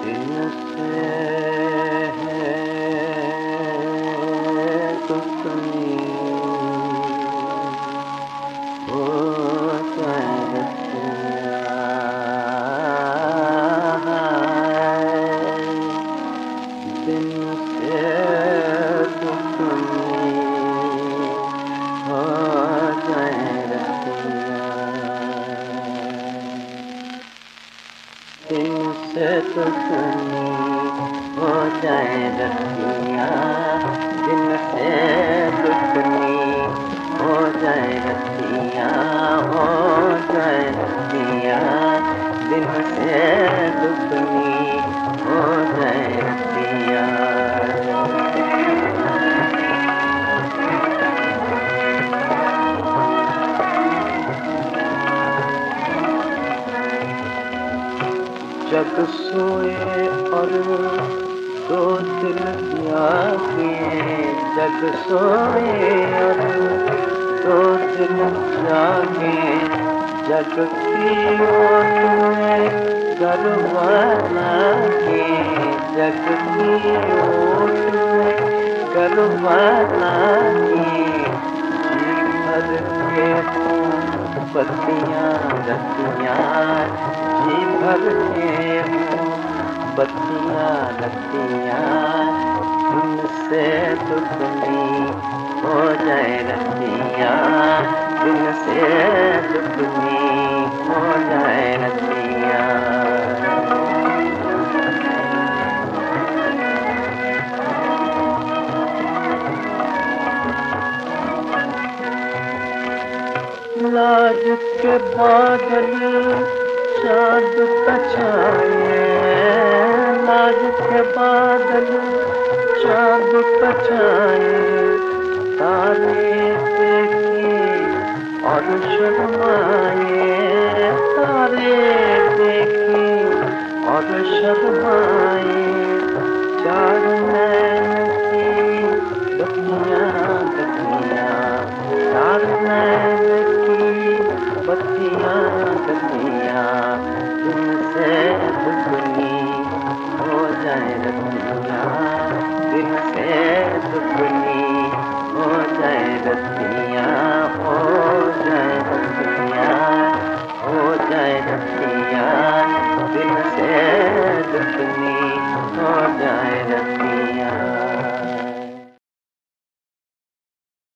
दिनसे है दुश्मनी हो जाए दिनसे दुश्मनी हो जाए दिनसे दुश्मनी हो जाए रतिया दिन से दुश्मनी हो जाए रतिया हो जाए रतिया दिन से दुश्मनी हो जाए रतिया जग सोए और दो दिल जागे जग सोए और दो दिल जागे जग की ओट में गरबा के जग की ओट में गरबा के जी भर के बत्तियाँ रतियाँ जी भर के बत्तियाँ रतियाँ उनसे दुश्मनी हो जाए रतियाँ उनसे दुश्मनी हो जाए रतियाँ लाज के बादल चाँद पछाए लाज के बादल चाँद पछाए तारे देखे और शर्माए तारे देखे और शर्माए चार नैन की बत्तियाँ बत्तियाँ चार नैन बत्तियाँ बत्तियाँ तुमसे दुश्मनी हो जाए रतियाँ दिन से दुश्मनी हो जाए रतियाँ